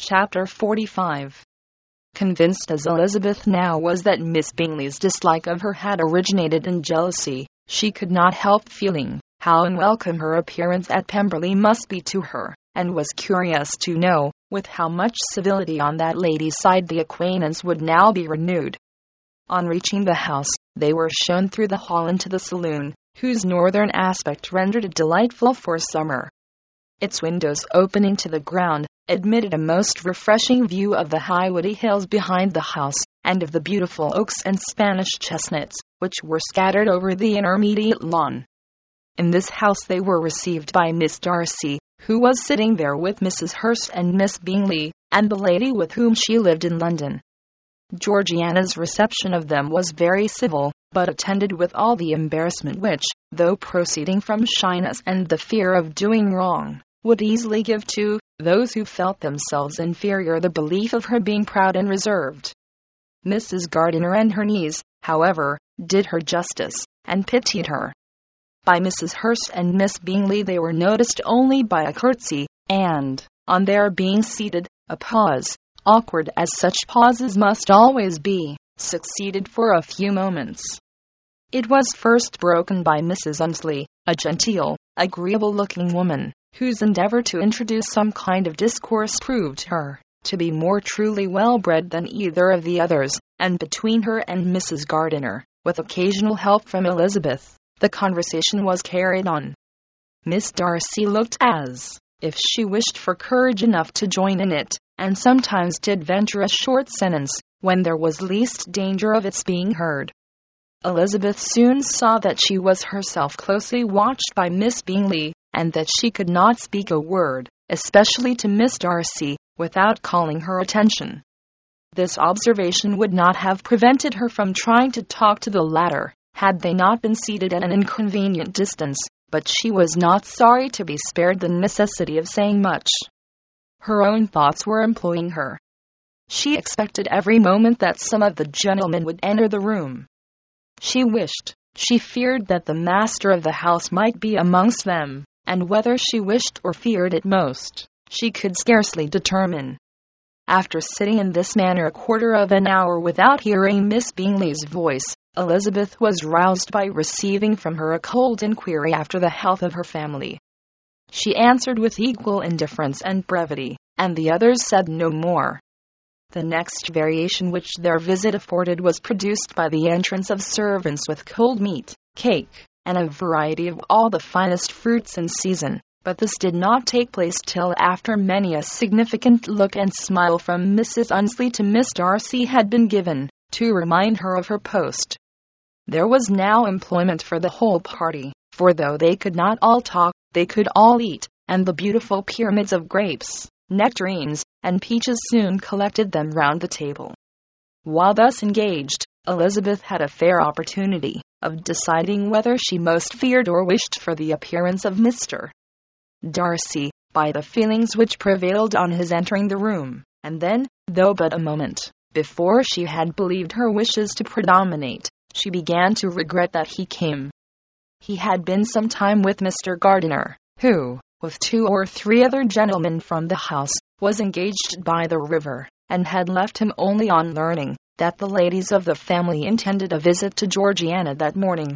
Chapter 45. Convinced as Elizabeth now was that Miss Bingley's dislike of her had originated in jealousy, she could not help feeling how unwelcome her appearance at Pemberley must be to her, and was curious to know with how much civility on that lady's side the acquaintance would now be renewed. On reaching the house, they were shown through the hall into the saloon, whose northern aspect rendered it delightful for summer. Its windows opening to the ground admitted a most refreshing view of the high woody hills behind the house, and of the beautiful oaks and Spanish chestnuts, which were scattered over the intermediate lawn. In this house they were received by Miss Darcy, who was sitting there with Mrs. Hurst and Miss Bingley, and the lady with whom she lived in London. Georgiana's reception of them was very civil, but attended with all the embarrassment which, though proceeding from shyness and the fear of doing wrong, would easily give to those who felt themselves inferior the belief of her being proud and reserved. Mrs. Gardiner and her niece, however, did her justice, and pitied her. By Mrs. Hurst and Miss Bingley they were noticed only by a curtsy, and, on their being seated, a pause, awkward as such pauses must always be, succeeded for a few moments. It was first broken by Mrs. Unsley, a genteel, agreeable-looking woman, whose endeavour to introduce some kind of discourse proved her to be more truly well-bred than either of the others, and between her and Mrs. Gardiner, with occasional help from Elizabeth, the conversation was carried on. Miss Darcy looked as if she wished for courage enough to join in it, and sometimes did venture a short sentence, when there was least danger of its being heard. Elizabeth soon saw that she was herself closely watched by Miss Bingley, and that she could not speak a word, especially to Miss Darcy, without calling her attention. This observation would not have prevented her from trying to talk to the latter, had they not been seated at an inconvenient distance, but she was not sorry to be spared the necessity of saying much. Her own thoughts were employing her. She expected every moment that some of the gentlemen would enter the room. She feared that the master of the house might be amongst them, and whether she wished or feared it most, she could scarcely determine. After sitting in this manner a quarter of an hour without hearing Miss Bingley's voice, Elizabeth was roused by receiving from her a cold inquiry after the health of her family. She answered with equal indifference and brevity, and the others said no more. The next variation which their visit afforded was produced by the entrance of servants with cold meat, cake, and a variety of all the finest fruits in season, but this did not take place till after many a significant look and smile from Mrs. Unsley to Miss Darcy had been given, to remind her of her post. There was now employment for the whole party, for though they could not all talk, they could all eat, and the beautiful pyramids of grapes, nectarines, and peaches soon collected them round the table. While thus engaged, Elizabeth had a fair opportunity of deciding whether she most feared or wished for the appearance of Mr. Darcy, by the feelings which prevailed on his entering the room, and then, though but a moment before she had believed her wishes to predominate, she began to regret that he came. He had been some time with Mr. Gardiner, who, with 2 or 3 other gentlemen from the house, was engaged by the river, and had left him only on learning that the ladies of the family intended a visit to Georgiana that morning.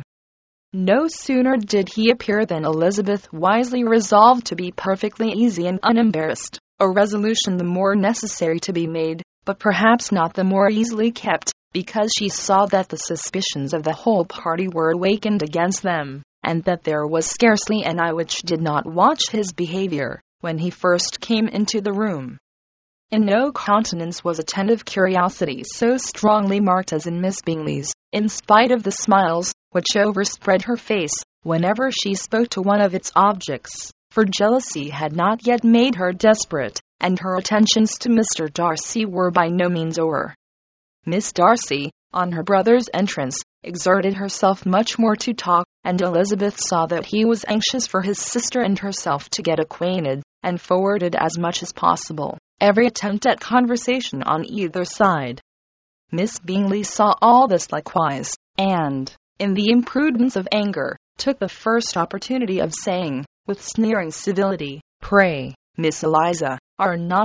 No sooner did he appear than Elizabeth wisely resolved to be perfectly easy and unembarrassed, a resolution the more necessary to be made, but perhaps not the more easily kept, because she saw that the suspicions of the whole party were awakened against them, and that there was scarcely an eye which did not watch his behavior, when he first came into the room. In no countenance was attentive curiosity so strongly marked as in Miss Bingley's, in spite of the smiles which overspread her face whenever she spoke to one of its objects, for jealousy had not yet made her desperate, and her attentions to Mr. Darcy were by no means over. Miss Darcy, on her brother's entrance, exerted herself much more to talk, and Elizabeth saw that he was anxious for his sister and herself to get acquainted, and forwarded as much as possible every attempt at conversation on either side. Miss Bingley saw all this likewise, and, in the imprudence of anger, took the first opportunity of saying, with sneering civility, "Pray, Miss Eliza, are not the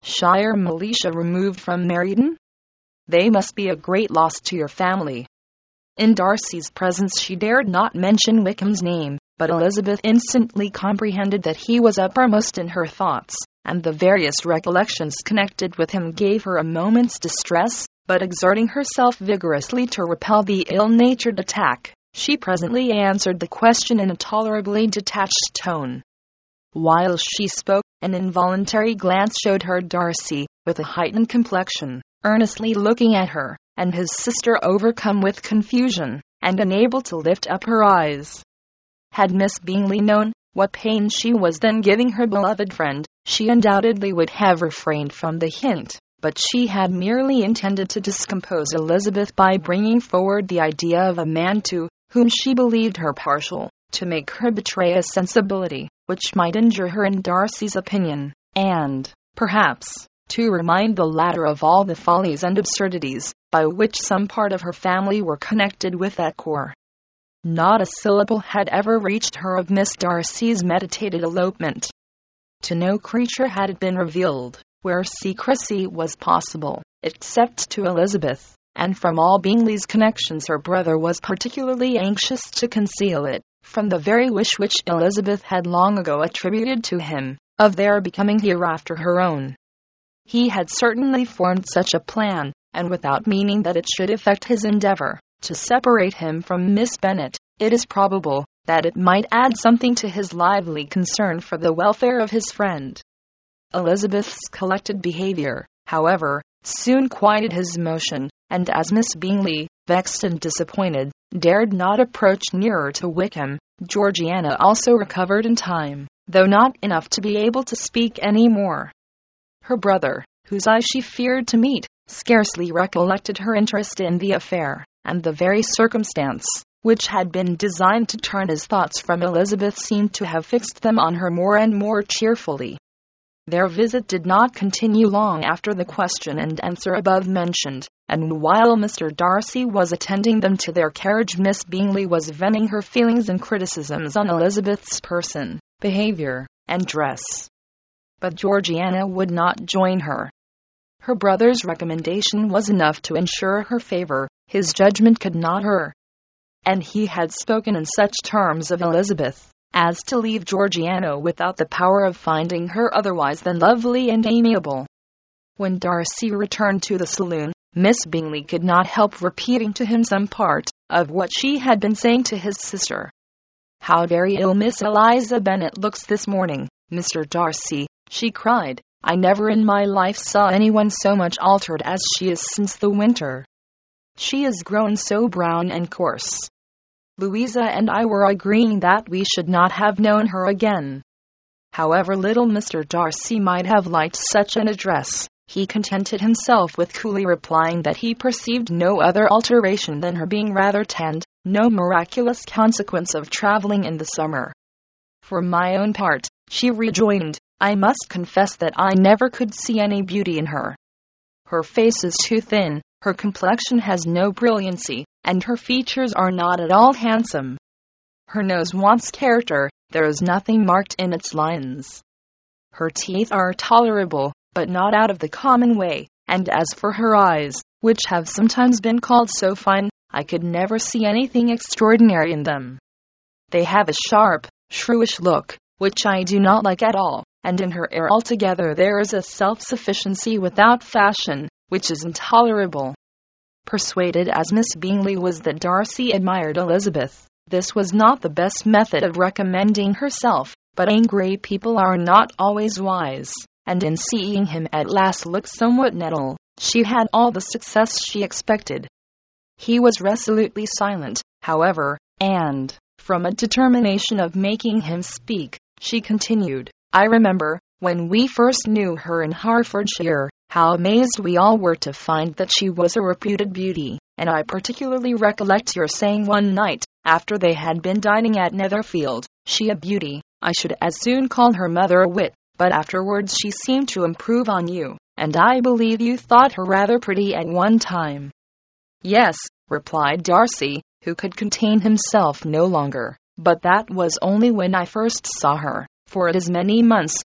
Shire militia removed from Meriden? They must be a great loss to your family. In Darcy's presence she dared not mention Wickham's name, but Elizabeth instantly comprehended that he was uppermost in her thoughts, and the various recollections connected with him gave her a moment's distress, but exerting herself vigorously to repel the ill-natured attack, she presently answered the question in a tolerably detached tone. While she spoke, an involuntary glance showed her Darcy, with a heightened complexion, earnestly looking at her, and his sister overcome with confusion, and unable to lift up her eyes. Had Miss Bingley known what pain she was then giving her beloved friend, she undoubtedly would have refrained from the hint, but she had merely intended to discompose Elizabeth by bringing forward the idea of a man to whom she believed her partial, to make her betray a sensibility which might injure her in Darcy's opinion, and, perhaps, to remind the latter of all the follies and absurdities by which some part of her family were connected with that corps. Not a syllable had ever reached her of Miss Darcy's meditated elopement. To no creature had it been revealed, where secrecy was possible, except to Elizabeth, and from all Bingley's connections her brother was particularly anxious to conceal it, from the very wish which Elizabeth had long ago attributed to him, of their becoming hereafter her own. He had certainly formed such a plan, and without meaning that it should effect his endeavour to separate him from Miss Bennet, it is probable that it might add something to his lively concern for the welfare of his friend. Elizabeth's collected behaviour, however, soon quieted his emotion, and as Miss Bingley, vexed and disappointed, dared not approach nearer to Wickham, Georgiana also recovered in time, though not enough to be able to speak any more. Her brother, whose eye she feared to meet, scarcely recollected her interest in the affair, and the very circumstance which had been designed to turn his thoughts from Elizabeth seemed to have fixed them on her more and more cheerfully. Their visit did not continue long after the question and answer above mentioned, and while Mr. Darcy was attending them to their carriage, Miss Bingley was venting her feelings and criticisms on Elizabeth's person, behaviour, and dress. But Georgiana would not join her. Her brother's recommendation was enough to ensure her favour, his judgment could not err. And he had spoken in such terms of Elizabeth, as to leave Georgiana without the power of finding her otherwise than lovely and amiable. When Darcy returned to the saloon, Miss Bingley could not help repeating to him some part of what she had been saying to his sister. "How very ill Miss Eliza Bennet looks this morning, Mr. Darcy," she cried. "I never in my life saw anyone so much altered as she is since the winter. She is grown so brown and coarse. Louisa and I were agreeing that we should not have known her again." However little Mr. Darcy might have liked such an address, he contented himself with coolly replying that he perceived no other alteration than her being rather tanned, no miraculous consequence of travelling in the summer. "For my own part," she rejoined, "I must confess that I never could see any beauty in her. Her face is too thin, her complexion has no brilliancy, and her features are not at all handsome. Her nose wants character, there is nothing marked in its lines. Her teeth are tolerable, but not out of the common way, and as for her eyes, which have sometimes been called so fine, I could never see anything extraordinary in them. They have a sharp, shrewish look, which I do not like at all, and in her air altogether there is a self-sufficiency without fashion, which is intolerable." Persuaded as Miss Bingley was that Darcy admired Elizabeth, this was not the best method of recommending herself, but angry people are not always wise, and in seeing him at last look somewhat nettled, she had all the success she expected. He was resolutely silent, however, and, from a determination of making him speak, she continued, "I remember, when we first knew her in Hertfordshire, how amazed we all were to find that she was a reputed beauty, and I particularly recollect your saying one night, after they had been dining at Netherfield, 'She a beauty, I should as soon call her mother a wit,' but afterwards she seemed to improve on you, and I believe you thought her rather pretty at one time." "Yes," replied Darcy, who could contain himself no longer, "but that was only when I first saw her, for it is many months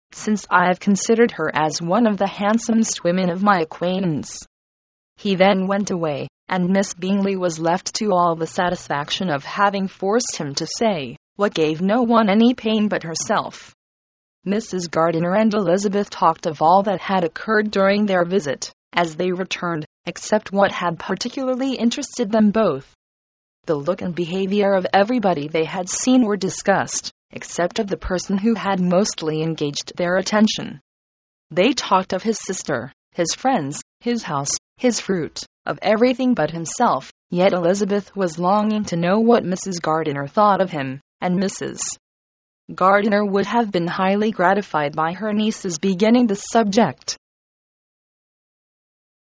since I have considered her as one of the handsomest women of my acquaintance." He then went away, and Miss Bingley was left to all the satisfaction of having forced him to say what gave no one any pain but herself. Mrs. Gardiner and Elizabeth talked of all that had occurred during their visit, as they returned, except what had particularly interested them both. The look and behavior of everybody they had seen were discussed, except of the person who had mostly engaged their attention. They talked of his sister, his friends, his house, his fruit, of everything but himself, yet Elizabeth was longing to know what Mrs. Gardiner thought of him, and Mrs. Gardiner would have been highly gratified by her niece's beginning the subject.